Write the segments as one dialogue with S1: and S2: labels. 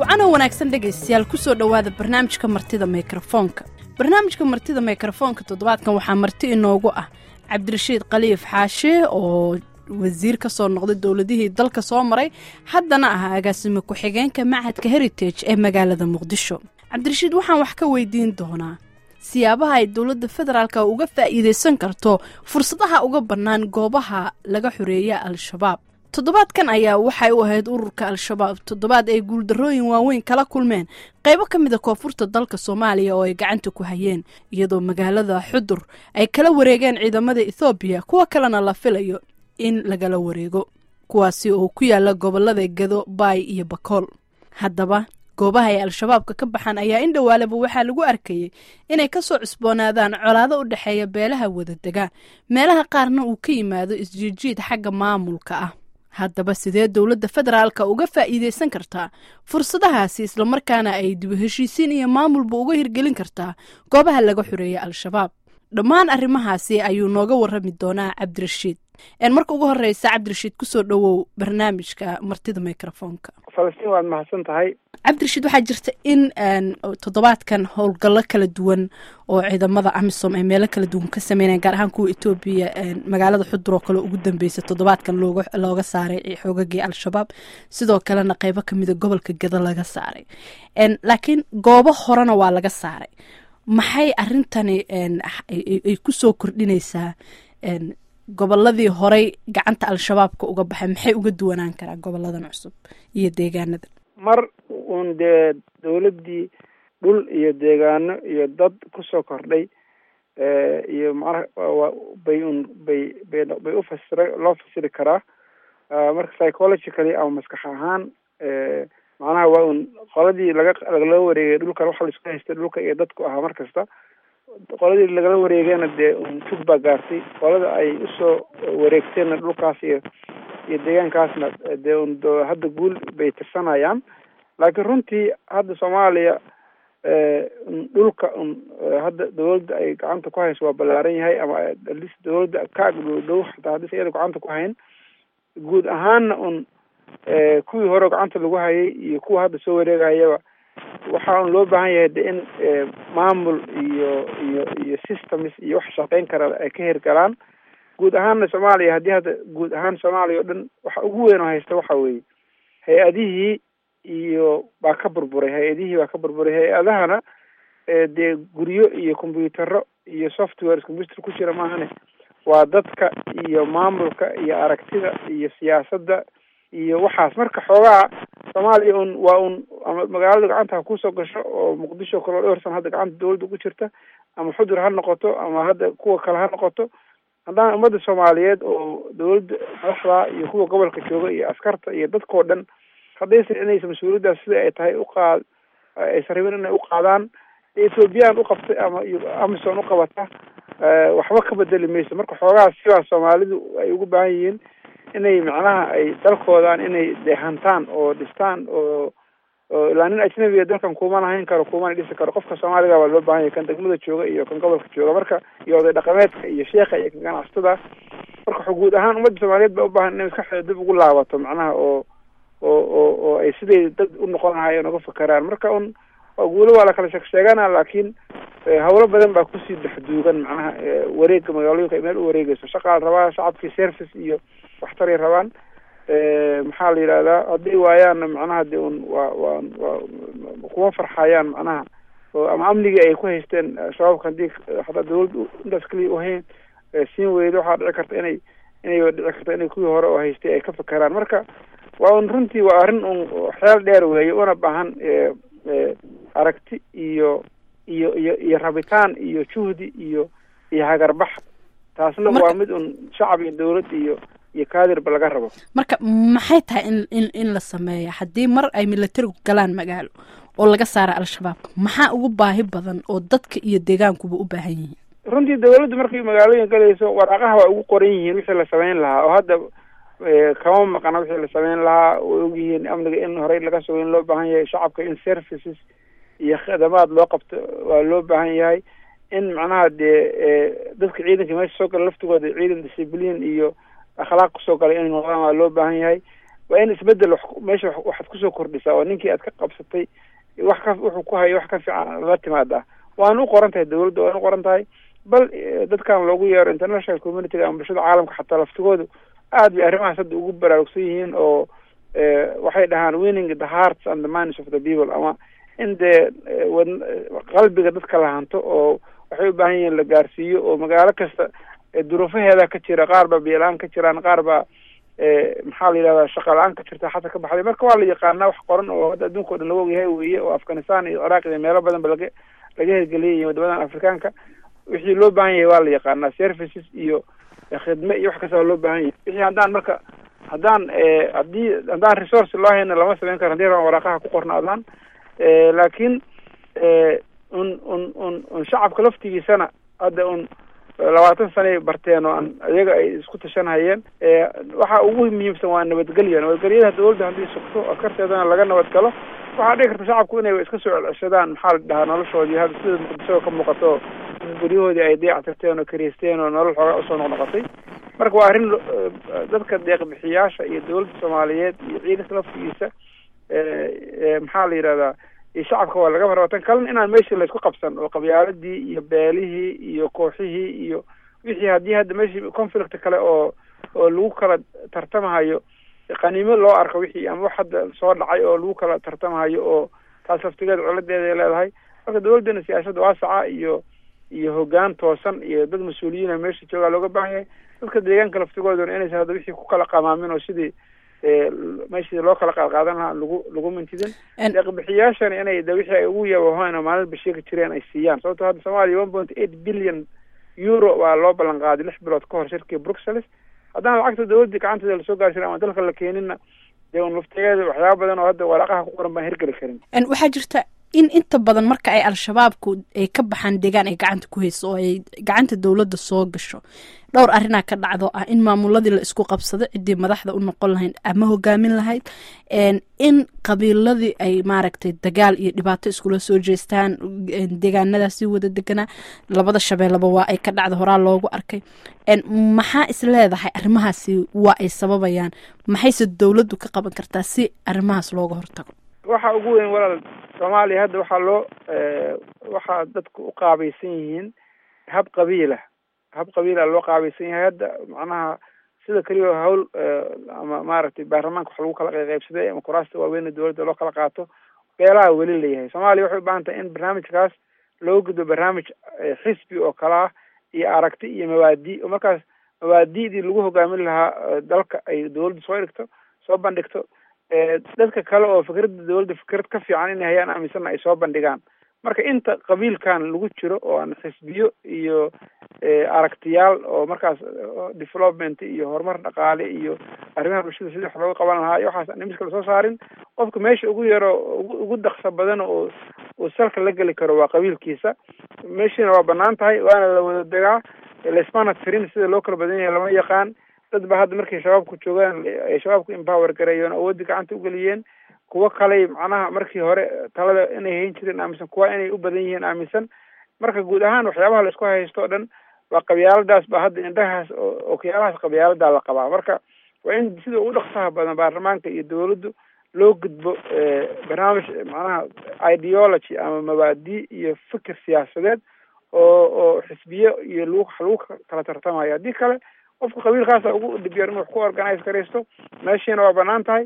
S1: وعنا wanaagsan dhageystayaal ku soo dhawaada barnaamijka martida mikrofoonka. barnaamijka martida mikrofoonka toddobaadkan waxaa marti inoogu ah Cabdirashiid Khaliif Xaashi oo wasiir ka soo noqday dawladihii dalka soo maray haddana ah agaasime ku-xigeenka Machadka Heritage ee magaalada Muqdisho. Cabdirashiid waxaan wax ka weydiin doonaa siyaabaha ay dawladda federaalka uga faa'iideysan karto fursadaha uga bannaan goobaha laga xoreeya Al-Shabaab. toddobaadkan ayaa waxay u ahayd ururka Al-Shabaab toddobaad ay guuldarrooyin waaweyn kala kulmeen qaybo ka mid ah koonfurta dalka Soomaaliya oo ay gacanta ku hayeen iyadoo magaalada Xudur ay kala wareegeen ciidamada Ethiopia kuwa kalena la filayo in lagala wareego kuwaasi oo ku yaala gobolada Gedo, Bay iyo Bakool. haddaba goobaha ay Al-Shabaabka ka baxaan ayaa in dhawaalaba waxaa lagu arkayay inay ka soo cusboonaadaan colaado u dhaxeeya beelaha wadadaga meelaha qaarna uu ka yimaado isjiijiid xagga maamulka ah. haddaba sidee dawladda federaalka uga faa'iideysan kartaa fursadahaasi isla markaana ay dib u heshiisiin iyo maamulba uga hirgelin kartaa goobaha laga xoreeya Al-Shabaab. dhammaan arrimahaasi ayuu nooga warrami doonaa Cabdirashiid. marka ugu horeysa Cabdirashiid ku soo dhawow barnaamijka martida mikrofoonka.
S2: Falastiin waad mahadsan tahay.
S1: Cabdirashiid waxaa jirta in toddobaadkan howlgallo kala duwan oo ciidamada AMISOM ay meelo kala duwan ka sameeyeen gaar ahaan kuwa Ethiopia magaalada Xudur oo kale ugu dambeysay toddobaadkan looga saaray xoogagii Al-Shabaab sidoo kalena qaybo kamid ah gobolka Gedo laga saaray. laakiin goobo horena waa laga saaray. maxay arintani ay ku soo kordhinaysaa goboladii horey gacanta Al-Shabaabka uga baxay maxay uga duwanaan karaan goboladan cusub iyo deegaanada?
S2: mar uun dee dawladdii dhul iyo deegaano iyo dad ku soo kordhay iyo bay u loo fasiri karaa marka psychologically ama maskax ahaan macnaha waa un qoladii lagala wareegay dhulka waxa la isku haystay dhulka iyo dadku ahaa mar kasta qoladii lagala wareegayna dee un tug baa gaartay qolada ay usoo wareegteenna dhulkaas iyo deegaankaasna dee un hadda guul bay tirsanayaan. laakiin runtii hadda Soomaaliya dhulka hadda dawladda ay gacanta ku hayso waa ballaaran yahay ama dawladda ka agdhow hataa haddii iyada gacanta ku hayn guud ahaanna kuwii hore gacanta lagu hayay iyo kuwa hadda soo wareegayaba waxaa loo baahan yahay de in maamul iyo systems iyo wax shaqeyn kara ay ka hirgalaan guud ahaanna Soomaaliya. haddii hadda guud ahaan Soomaaliya oo dhan waxa ugu weyn oo haysta waxa weeye hay-adihii baa ka burburay hay-adahana dee guryo iyo kombiyuutarro iyo software computer ku jira maahane waa dadka iyo maamulka iyo aragtida iyo siyaasadda iyo waxaas. marka xoogaa Soomaaliya ama magaalada gacanta kusoo gasho oo Muqdisho kale dhowrsan hadda gacanta dawladda ku jirta ama Xudur ha noqoto ama hadda kuwa kale ha noqoto haddana ummadda Soomaaliyeed oo dawladda madaxda iyo kuwa gobolka jooga iyo askarta iyo dadkoo dhan haddaysan inaysan mas-uuliyaddaas sida ay tahay aysan rabin inay u qaadaan Ethiopian u qabtay ama AMISOM u qabata waxba ka bedeli mayso. marka xoogaa sidaas Soomaalidu ay ugu baahan yihiin inay macnaha ay dalkoodaan inay deehantaan oo dhistaan oo ilaa nin ajnabiga dalkan kuma lahayn karo kumana dhisi karo. qofka Soomaaliga waa loo baahan yahay kan degmada jooga iyo kan gobolka jooga marka iyo oday dhaqameedka iyo sheekha iyo kan ganacsatada. marka guud ahaan ummadda Soomaaliyeed baa u baahan inay maskaxdeeda dib ugu laabato macnaha oo ay sidii dad u noqon lahaayeen uga fakaraan. marka guulo waa la kala sheeganaa laakiin hawlo badan baa kusii dhexduugan macnaha wareegga magaalooyinka ay meel u wareegayso shaqaal rabaa shacabkii service iyo waxtaray rabaan maxaa la yidhahdaa hadday waayaanna macnaha dee waa kuma farxayaan macnaha ama amnigii ay ku haysteen shabaabka haddii hataa dawladda intaas kaliya uhayn siin weydo waxaa dhici karta inay kuwii hore oo haystay ay ka fakeraan. marka waa runtii waa arrin xeel dheer weeye una baahan aragti iyo rabitaan iyo juhdi iyo hagarbax. taasna waa mid shacab iyo dawlad iyo kaadirba laga rabo.
S1: marka maxay tahay in la sameeyo haddii mar ay militarigu galaan magaalo oo laga saara Al-Shabaabka maxaa ugu baahi badan oo dadka iyo deegaankuba u baahan yihiin?
S2: runtii dawladdu markay magaalooyin galayso waraaqaha waa ugu qoran yihiin wixii la sameyn lahaa oo hadda kama maqana wixii la sameyn lahaa oo ogyihiin amniga in horey laga soo in loo baahan yahay shacabka in services iyo khidamaad loo qabto waa loo baahan yahay in macnaha dee dadka ciidanka meesha soo gala laftigooda ciidan discipline iyo akhlaaq kusoo galay inay noqdaan waa loo baahan yahay waa in isbedel meesha waxaad kusoo kordhisaa oo ninkii aad ka qabsatay wuxuu ku hayo wax ka fiican la timaadaa. waana u qoran tahay dawladda, waana u qoran tahay bal dadkan loogu yeero international community ama bulshada caalamka xataa laftigoodu aad bay arrimahaas hadda ugu baraarugsan yihiin oo waxay dhahaan winning the hearts and the minds of the people, ama in dee qalbiga dadka la hanto oo waxay u baahan yihiin la gaarsiiyo oo magaalo kasta duruufaheeda ka jira, qaar baa biyo-la-aan ka jiraan, qaar baa maxaa la yidhahdaa shaqa la-aan ka jirta xata ka baxday. marka waa la yaqaanaa wax qoran oo hadda adduunka o dhan laga ogyahay weeye, oo Afghanistan iyo Iraq iyo meelo badan ba laga hirgeliyay wadamadan Afrikaanka. wixii loo baahan yahay waa la yaqaanaa, services iyo khidme iyo wax kasta loo baahan yahay. wixii haddaan resource loo hayna lama samayn karo haddii waraaqaha ku qornaadaan. laakiin shacabka laftigiisana hadda 20 sano barteen oo iyaga ay isku tashanayeen. waxa ugu muhiimsan waa nabadgelyada dawladda haddii sugto karteedana laga nabad galo, waxaa dhici karta shacabku inay iska soo celceshadaan maxaa la dhahaa noloshoodii hadda sida muqdisho ka muuqato guryahoodii ay dayactirteen oo kariisteen oo nolol xoogaa usoo noqnoqotay. marka waa arrin dadka deeq-bixiyaasha iyo dawladda Soomaaliyeed iyo ciidanka laftigiisa maxaa la yidhahdaa iyo shacabka waa laga maraba. tan kalena inaan meeshii laysku qabsan oo qabyaaladii iyo beelihii iyo kooxihii iyo wixii haddii hadda meeshii conflict kale oo lagu kala tartamahayo qaniimo loo arko wixii ama wax hadda soo dhacay oo lagu kala tartamahayo oo taas laftigeeda coladeeda ay leedahay. marka dawladdana siyaasadda waasaca iyo hoggaan toosan iyo dad mas-uuliyiina meesha joogaa looga baahan yahay. dadka deegaanka laftigooduna inaysan hadda wixii ku kala qamaamin oo sidii meeshii loo kala qaadqaadan lahaa lagu mintidin. deeq-bixiyaashana inay wixii ay ugu yabahoyn oo maalin basheegi jireen ay siiyaan. sababto hadda Soomaaliya 1.8 billion euro waa loo ballan qaaday 6 bilood ka hor shirkii Brussels. haddana lacagta dawladda gacanteeda lasoo gaarsiin ama dalka la keenina dee laftigeeda waxyaaba badan oo hadda waraaqaha ku qoran baan hirgeli karin.
S1: waxaa jirta in inta badan marka ay al-shabaabku ay ka baxaan deegaan ay gacanta ku hayso oo ay gacanta dawladda soo gasho, dhowr arrinaa ka dhacdo ah in maamuladii la isku qabsado ciddii madaxda u noqon lahayd ama hogaamin lahayd, in qabiiladii ay maaragtay dagaal iyo dhibaato iskula soo jeestaan deegaanadaasi wada deganaa. labada shabeellaba waa ay ka dhacda, horaa loogu arkay. maxaa is leedahay arrimahaasi waa ay sababayaan, maxayse dawladdu ka qaban kartaa si arrimahaas looga hortago?
S2: waxa ugu weyn walaal Soomaaliya hadda waxaa dadku u qaabaysan yihiin hab qabiila loo qaabaysan yahay. hadda macnaha sida kaliya hawl ama maaragtay baarlamaanka wax lagu kala qaybsaday ama kuraasta waaweyn dawladda loo kala qaato beelaha weli leeyahay. Soomaaliya waxay u baahan tahay in barnaamijkaas loo gudbo barnaamij xisbi oo kala ah iyo aragti iyo mabaadi oo markaas mabaadi'dii lagu hogaamin lahaa dalka ay dawladda soo bandhigto. dadka kale oo fikradda dawladda fikrad ka fiican inay hayaan aaminsanna ay soo bandhigaan. marka inta qabiilkan lagu jiro oo aan xisbiyo iyo aragtiyaal oo markaas development iyo horumar dhaqaale iyo arrimaha bulshada sidii wax looga qaban lahaa iyo waxaas aan miska lasoo saarin, qofka meesha ugu yaro ugu dhaqso badan oo salka la geli karo waa qabiilkiisa. meeshiina waa banaan tahay, waana la wada degaa, laismana tirin sida loo kala badan yahay lama yaqaan. dad ba hadda markay shabaabku joogaan ay shabaabku empower gareeyeen awoodii gacanta u geliyeen. kuwo kale macnaha markii hore talada inay hayn jireen aaminsan, kuwa inay u badan yihiin aaminsan. marka guud ahaan waxyaabaha la isku haysto o dhan waa qabyaaladaas ba hadda indhahaas oo kiyaalahaas qabyaaladaa la qabaa. marka waa in sida ugu dhaqsaha badan baarlamaanka iyo dawladdu loo gudbo barnaamij macnaha ideology ama mabaadi iyo fikir siyaasadeed oo xisbiyo iyo lagu kala tartamayo. haddii kale qofka qabiilkaasa ugu dhibyar inuu wax ku organize garaysto, meeshiina waa banaan tahay.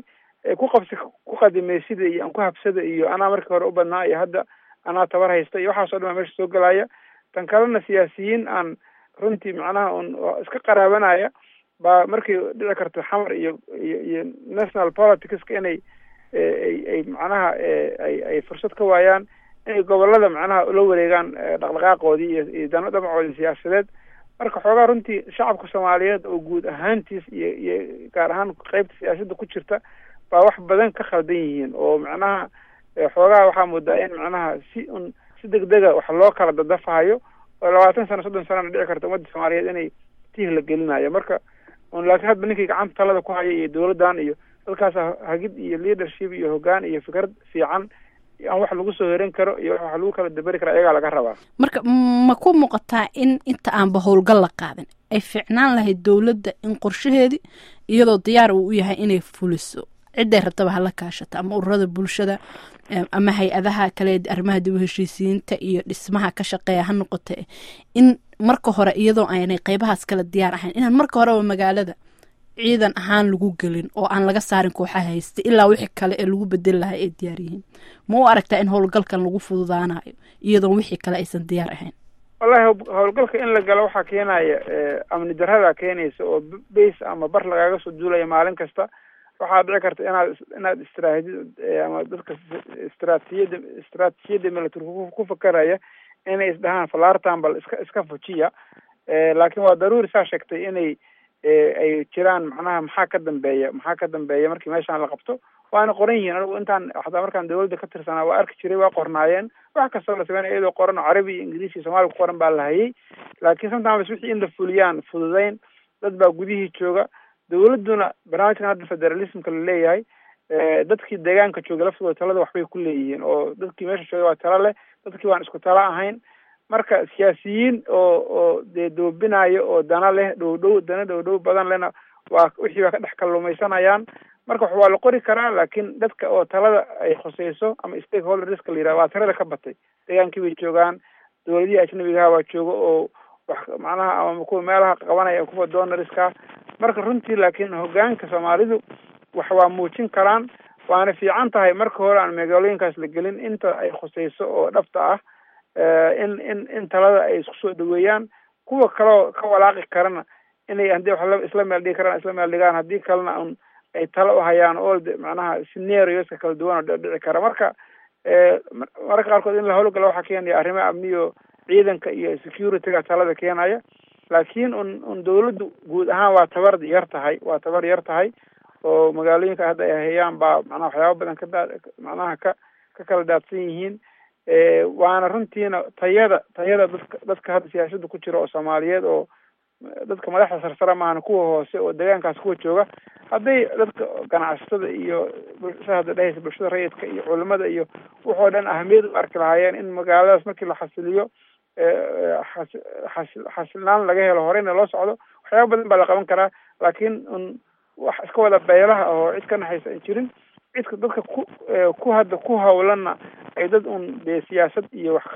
S2: ku qadimaysida iyo aan ku habsada iyo anaa markii hore u badnaa iyo hadda anaa tabar haysta iyo waxaasoo dhan baa meesha soo gelaya. tan kalena siyaasiyiin aan runtii macnaha iska qaraabanaya baa markay dhici karto xamar iyo national politicska inay ay macnaha ay fursad ka waayaan inay gobolada macnaha ula wareegaan dhaqdhaqaaqoodii iyo damacoodii siyaasadeed. marka xoogaa runtii shacabka Soomaaliyeed oo guud ahaantiis iyo gaar ahaan qaybta siyaasadda ku jirta baa wax badan ka khaldan yihiin oo macnaha xoogaa waxaa moodaa in macnaha si degdega wax loo kala dadafahayo oo 20 sano 30 sano dhici karta ummadda Soomaaliyeed inay tiih la gelinayo. marka laakiin hadda ninkii gacanta talada ku haya iyo dawladdan iyo dadkaas hagid iyo leadership iyo hoggaan iyo fikrad fiican aan wax lagu soo heeran karo iyo wax lagu kala dabari karo ayagaa laga rabaa.
S1: marka ma ku muuqataa in inta aanba howlgal la qaadan ay fiicnaan lahayd dawladda in qorshaheedii iyadoo diyaar uu u yahay inay fuliso cidday rabtaba hala kaashata ama ururada bulshada ama hay-adaha kale arrimaha dib u heshiisiinta iyo dhismaha ka shaqeeya ha noqote in marka hore iyadoo aanay qaybahaas kala diyaar ahayn inaan marka horeba magaalada ciidan ahaan lagu gelin oo aan laga saarin kooxaha haysta ilaa wixii kale ee lagu bedeli lahaa ay diyaar yihiin ma u aragtaa in howlgalkan lagu fududaanayo iyadoon wixii kale aysan diyaar ahayn
S2: wallahi howlgalka in la galo waxaa keenaya amni darrada keenaysa oo base ama bar lagaaga soo duulaya maalin kasta waxaa dhici karta inaad istiraahidid ama dadka istiraatijiyada military ku fakaraya inay isdhahaan falaartan bal iska fujiya laakiin waa daruuri saa sheegtay inay ay jiraan macnaha maxaa ka dambeeya markii meeshaan la qabto waana qoran yihiin anigu intaan hataa markaan dawladda ka tirsanaa waa arki jiray waa qornaayeen wax kastoo la sameynaya iyadoo qoran oo carabi iyo ingiriisi iyo soomaali ku qoran baa la hayay laakiin sometimes wixii in la fuliyaan fududayn dad baa gudihii jooga dawladduna barnaamijkan hadda federalismka la leeyahay dadkii deegaanka jooga laftooda talada waxbay ku leeyihiin oo dadkii meesha jooga waa talo leh dadkii waan isku talo ahayn marka siyaasiyiin oo dee doobinayo oo dana leh dhow badan lehna waa wixii baa ka dhex kalluumaysanayaan marka waa la qori karaa laakiin dadka oo talada ay khuseyso ama stakeholderska la yidhaha waa tirada ka batay deegaankii bay joogaan dawladihii ajnabigaha waa jooga oo wax macnaha ama kuwa meelaha qabanaya kuwa donorska marka runtii laakiin hogaanka soomaalidu wax waa muujin karaan waana fiican tahay marka hore aan magaalooyinkaas la gelin inta ay khuseyso oo dhabta ah in talada ay isku soo dhaweeyaan kuwa kaloo ka walaaqi karana inay haddii wax isla meel dhigi karaan isla meel dhigaan haddii kalena un ay talo u hayaan oo macnaha scenarioska kala duwan oo dhici kara marka mararka qaarkood in la howlgalo waxaa keenaya arrimaha amniyo ciidanka iyo securityga talada keenaya laakiin un dawladdu guud ahaan waa tabar yar tahay oo magaalooyinka hadda ay hayaan baa macnaha waxyaaba badan macnaha ka kala daadsan yihiin waana runtiina tayada dadka hadda siyaasadda ku jira oo soomaaliyeed oo dadka madaxda sarsara maahan kuwa hoose oo deegaankaas kuwa jooga hadday dadka ganacsatada iyo bulshada hadda dhehaysa bulshada rayidka iyo culimada iyo wuxoo dhan ahamiyad u arki lahaayeen in magaaladaas markii la xasiliyo xasilnaan laga helo horeyna loo socdo waxyaaba badan baa la qaban karaa laakiin wax iska wada beelaha oo cid ka naxaysa aan jirin cidka dadka ku hawlanna ay dad dee siyaasad iyo wax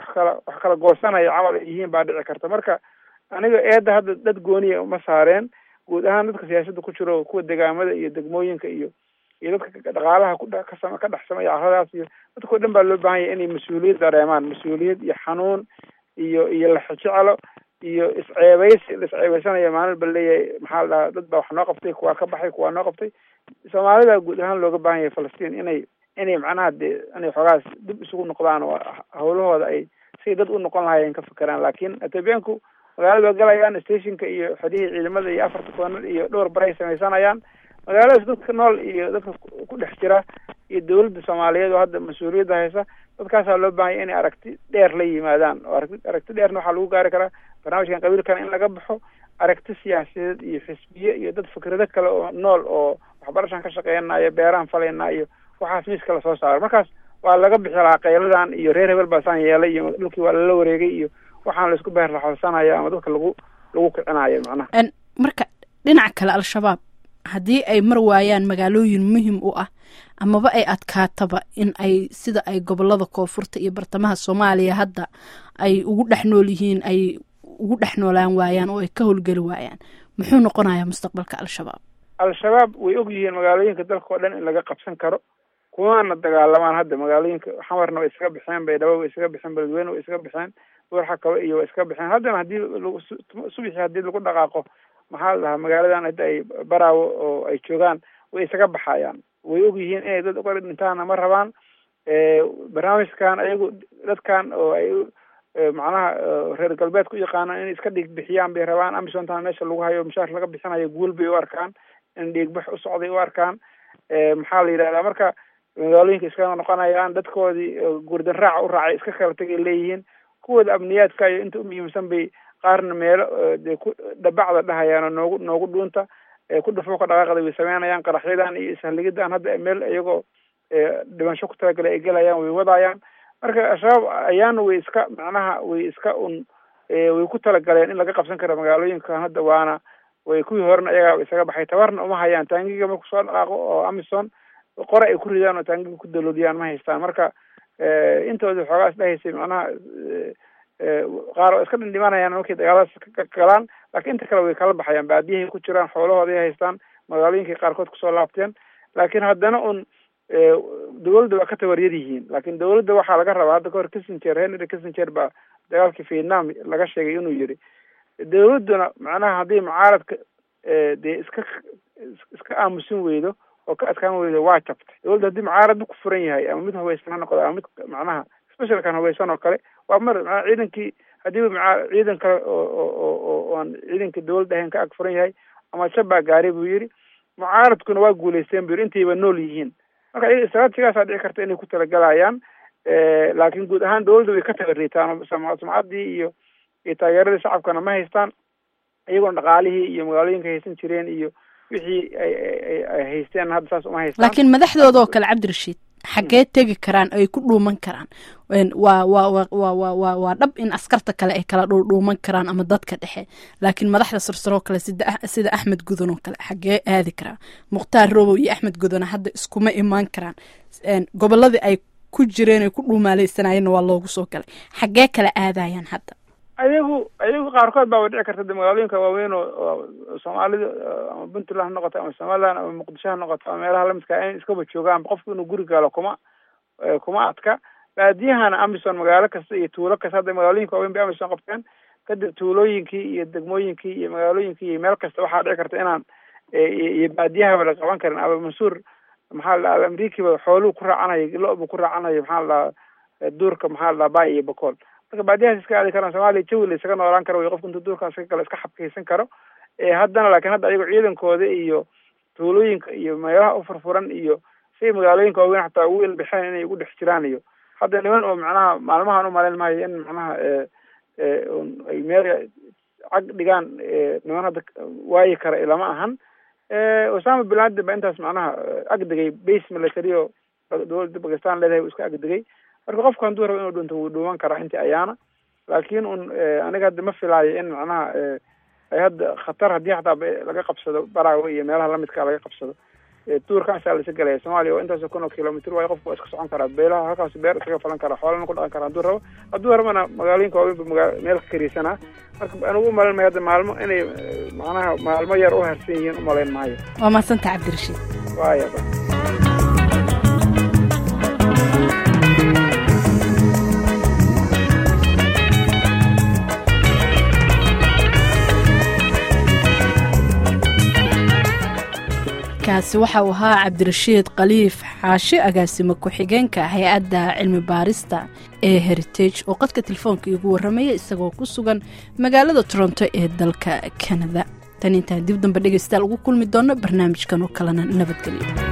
S2: kala goosanaya camal ay yihiin baa dhici karta marka aniga eedda hadda dad gooniya uma saareen guud ahaan dadka siyaasadda ku jiro kuwa degaamada iyo degmooyinka iyo dadka dhaqaalaha ka dhex sameeya carradaas iyo dadkao dhan baa loo baahan yahay inay mas-uuliyad dareemaan mas-uuliyad iyo xanuun iyo laxijecelo iyo isceebeysanaya maalin ba leeyahay maxaa la dhahaa dad baa wax noo qabtay kuwaa ka baxay kuwaa noo qabtay soomaalida guud ahaan looga baahan yahay falastiin inay macnaha dee inay xoogaas dib isugu noqdaan oo hawlahooda ay say dad u noqon lahaayeen ka fekeraan laakiin ethoobiyaanku magaalada waa galayaan stationka iyo xerihii ciidamada iyo 4 koonar iyo dhowr bar ay samaysanayaan magaaladaas dadka nool iyo dadka ku dhex jira iyo dawladda Soomaaliyeed oo hadda mas'uuliyadda haysa dadkaasaa loo baahan yahay inay aragti dheer la yimaadaan oo aragti dheerna waxaa lagu gaari karaa barnaamijkan qabiilkan in laga baxo aragti siyaasadeed iyo xisbiye iyo dad fikrado kale oo nool oo waxbarashaan ka shaqeynaya beeraan falayna iyo waxaas miiska la soo saaro markaas waa laga bixi lahaa qayladan iyo reer hebel baa saan yeelay iyo dhulkii waa lala wareegay iyo waxaan la isku beer laxolsanaya ama dadka lagu kicinayo macnaha
S1: marka dhinaca kale al-shabaab haddii ay mar waayaan magaalooyin muhiim u ah amaba ay adkaataba in ay sida ay gobolada koonfurta iyo bartamaha Soomaaliya hadda ay ugu dhex nool yihiin ay ugu dhex noolaan waayaan oo ay ka howlgali waayaan muxuu noqonayaa mustaqbalka al-shabaab way og yihiin magaalooyinka dalka oo dhan in laga qabsan karo kuwaana dagaalamaan hadda magaalooyinka xamarna way iskaga bixeen baydhabo way iskaga bixeen beledweyne way iskaga bixeen warxa kale iyo way iskaga bixeen haddana haddii subaxii haddii lagu dhaqaaqo maxaa la dhahaa magaaladan hadda ay baraawo oo ay joogaan way isaga baxayaan way og yihiin inay dad uga dhintaana ma rabaan barnaamijkan ayagu dadkan oo ay macnaha reer galbeedku yaqaanaan inay iska dhiig bixiyaan bay rabaan amisontan meesha lagu hayo mushaar laga bixinayo guul bay u arkaan in dhiigbax u socday u arkaan maxaa la yidhahdaa marka magaalooyinka iskaga noqonayaan dadkoodii gurdan raaca u raacay iska kala tegay leeyihiin kuwooda amniyaadka iyo inta u muhiimsan bay qaarna meelo dee ku dhabacda dhahayaan oo noogu dhuunta ku dhufo ka dhaqaaqda way sameynayaan qaraxyadan iyo ishaligidaan hadda meel iyagoo dhimasho ku talagalay ay gelayaan way wadayaan marka al-shabaab ayaana way iska ku talagaleen in laga qabsan karo magaalooyinkan hadda waana
S2: way kuwii horena ayagaa isaga baxay, tabarna uma hayaan. taangiga marku soo dhaqaaqo oo Amisom qora ay ku ridaan oo taangiga ku daloodiyaan ma haystaan. marka intooda xoogaa isdhahaysay macnaha qaar oo iska dhindhimanayaan markay dagaaladaas ka galaan, laakiin inta kale way kala baxayaan, baadiyahay ku jiraan, xoolahooda ay haystaan, magaalooyinkay qaarkood kusoo laabteen. laakiin haddana un dawladda waa ka tabaryad yihiin. laakiin dawladda waxaa laga rabaa, hadda kahor Henry Kissinger baa dagaalkii Vietnam laga sheegay inuu yiri dawladduna macnaha haddii mucaaradka dee iska aamusin weydo oo ka adkaan weydo waa jabtay. dawladda haddii mucaaradba ku furan yahay ama mid haweysan ha noqdo ama mid macnaha special kan haweysan oo kale, waa mar ciidankii haddii ciidan kale oo aan ciidankii dawladda ahayn ka ag furan yahay ama shabbaa gaaray buu yiri, mucaaradkuna waa guulaysteen buu yiri, intayba nool yihiin. marka iyaga istraatiigaasaa dhici karta inay ku talagalayaan, laakiin guud ahaan dawladda way ka tagariitaan, sumcaddii iyo taageeradii shacabkana ma haystaan, iyagoona dhaqaalihii iyo magaalooyinka haysan jireen iyo wixii ay haysteen hadda saas uma haystaan.
S1: laakiin madaxdooda oo kale Cabdirashiid xaggee tegi karaan ay ku dhuuman karaan? waa dhab in askarta kale ay kala dhuuman karaan ama dadka dhexe, laakiin madaxda sarsaroo kale sida Axmed Gudan oo kale xaggee aadi karaan? Mukhtaar Robow iyo Axmed Gudan hadda iskuma imaan karaan, gobolladii ay ku jireen ay ku dhuumaaleysanayeen waa loogu soo galay, xaggee kala aadayaan hadda? ayagu
S2: qaarkood baa dhici karta magaalooyinka waaweyn oo Soomaalida ama Puntland ha noqoto ama Somaliland ama Muqdisho ha noqoto ama meelaha lamidka ah iskaba joogaan, qofku inuu guri galo kuma adka. baadiyahana Amisom magaalo kasta iyo tuulo kasta, hadda magaalooyinka waaweyn bay Amisom qabteen, kadib tuulooyinkii iyo degmooyinkii iyo magaalooyinkii iyo meel kasta waxaa dhici karta inaan iyo baadiyahaba la qaban karin. Aba Mansuur maxaa la dhahaa Amrikiba xooluhu ku raacanayo, lo-bu ku raacanayo maxaa la dhahaa duurka maxaa la dhahaa Bay iyo Boqol. marka baadiyahaas iska aadi karaan, Soomaaliya jawi la isaga noolaan karo, qofku intuu duurkaas ka galo iska xabkaysan karo. haddana laakiin hadda ayago ciidankooda iyo tuulooyinka iyo meelaha u furfuran iyo say magaalooyinka waaweyn xataa ugu ilbixeen inay ugu dhex jiraan. iyo hadda niman oo macnaha maalmahan umalayn maayo in macnaha ay meel cag dhigaan niman hadda waayi kara ilama ahan. Osama bin Laden ba intaas macnaha agdegay base military oo dawladda Pakistan leedahay iska agdegay. marka qofku hadduu rabo inuu dhinto wuu dhuuman karaa intii ayaana, laakiin aniga hadda ma filaayo in macnaha ay hadda khatar haddii xataa laga qabsado Baraawe iyo meelaha lamidka laga qabsado. tuurkaasaa la galaya Soomaaliya oo intaas kun oo kilomitir waa qofku iska socon karaa, beelaha halkaas beer iskaga falan karaa, xoolana ku dhaqan karaa hadduu rabana magaalooyinka waaweyn meel ka kariisana. marka anigu u malayn maayo hadda maalmo inay macnaha maalmo yar u harsan yihiin u malayn maayo.
S1: waa mahadsantahay Cabdirashiid.
S2: waaya
S1: kaasi waxa uu ahaa Cabdirashiid Khaliif Xaashi, agaasimo ku-xigeenka hay-adda cilmi baarista ee Heritage oo qadka telefoonka igu warramaya isagoo ku sugan magaalada Toronto ee dalka Canada. tan intaan dib dambe dhegeystayaal ugu kulmi doono barnaamijkan oo kalena nabadgelyo.